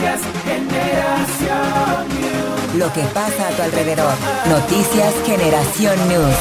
Noticias Generación News. Lo que pasa a tu alrededor. Noticias Generación News.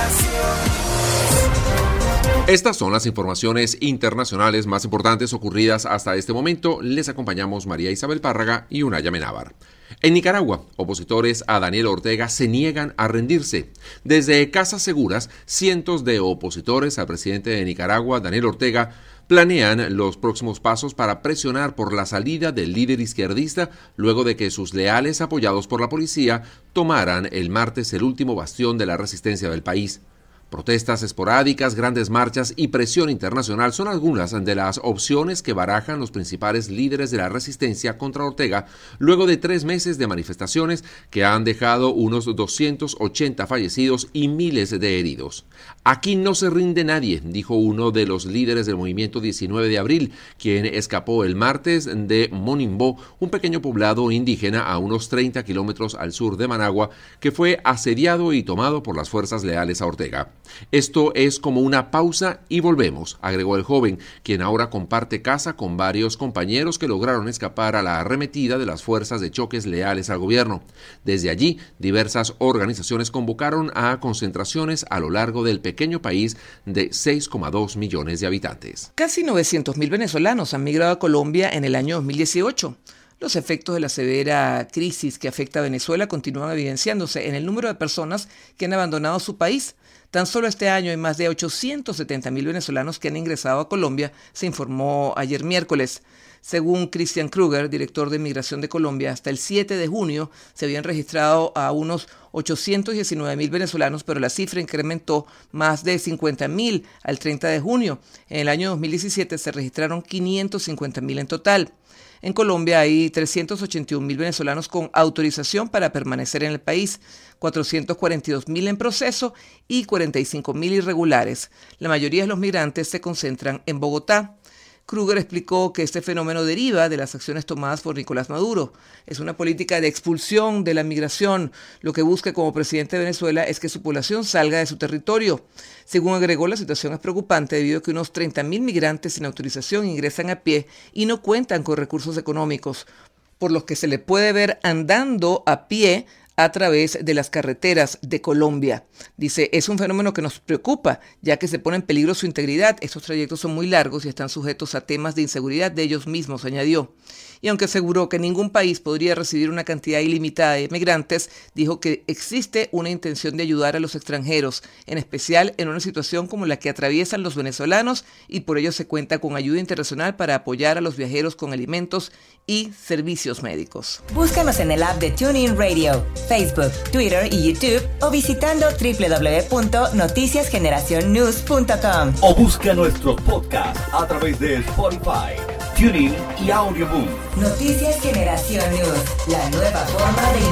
Estas son las informaciones internacionales más importantes ocurridas hasta este momento. Les acompañamos María Isabel Párraga y Unaya Menábar. En Nicaragua, opositores a Daniel Ortega se niegan a rendirse. Desde Casas Seguras, cientos de opositores al presidente de Nicaragua, Daniel Ortega, planean los próximos pasos para presionar por la salida del líder izquierdista luego de que sus leales, apoyados por la policía, tomaran el martes el último bastión de la resistencia del país. Protestas esporádicas, grandes marchas y presión internacional son algunas de las opciones que barajan los principales líderes de la resistencia contra Ortega luego de 3 meses de manifestaciones que han dejado unos 280 fallecidos y miles de heridos. Aquí no se rinde nadie, dijo uno de los líderes del movimiento 19 de abril, quien escapó el martes de Monimbó, un pequeño poblado indígena a unos 30 kilómetros al sur de Managua, que fue asediado y tomado por las fuerzas leales a Ortega. Esto es como una pausa y volvemos, agregó el joven, quien ahora comparte casa con varios compañeros que lograron escapar a la arremetida de las fuerzas de choques leales al gobierno. Desde allí, diversas organizaciones convocaron a concentraciones a lo largo del pequeño país de 6,2 millones de habitantes. Casi 900.000 venezolanos han migrado a Colombia en el año 2018. Los efectos de la severa crisis que afecta a Venezuela continúan evidenciándose en el número de personas que han abandonado su país. Tan solo este año hay más de 870.000 venezolanos que han ingresado a Colombia, se informó ayer miércoles. Según Christian Kruger, director de Migración de Colombia, hasta el 7 de junio se habían registrado a unos 819.000 venezolanos, pero la cifra incrementó más de 50.000 al 30 de junio. En el año 2017 se registraron 550.000 en total. En Colombia hay 381.000 venezolanos con autorización para permanecer en el país, 442.000 en proceso y 45.000 irregulares. La mayoría de los migrantes se concentran en Bogotá. Kruger explicó que este fenómeno deriva de las acciones tomadas por Nicolás Maduro. Es una política de expulsión de la migración. Lo que busca como presidente de Venezuela es que su población salga de su territorio. Según agregó, la situación es preocupante debido a que unos 30.000 migrantes sin autorización ingresan a pie y no cuentan con recursos económicos, por los que se le puede ver andando a pie a través de las carreteras de Colombia. Dice, es un fenómeno que nos preocupa, ya que se pone en peligro su integridad. Estos trayectos son muy largos y están sujetos a temas de inseguridad de ellos mismos, añadió. Y aunque aseguró que ningún país podría recibir una cantidad ilimitada de migrantes, dijo que existe una intención de ayudar a los extranjeros, en especial en una situación como la que atraviesan los venezolanos, y por ello se cuenta con ayuda internacional para apoyar a los viajeros con alimentos y servicios médicos. Búscanos en el app de TuneIn Radio, Facebook, Twitter y YouTube, o visitando www.noticiasgeneracionnews.com. O busca nuestros podcasts a través de Spotify, TuneIn y Audioboom. Noticias Generación News, la nueva forma de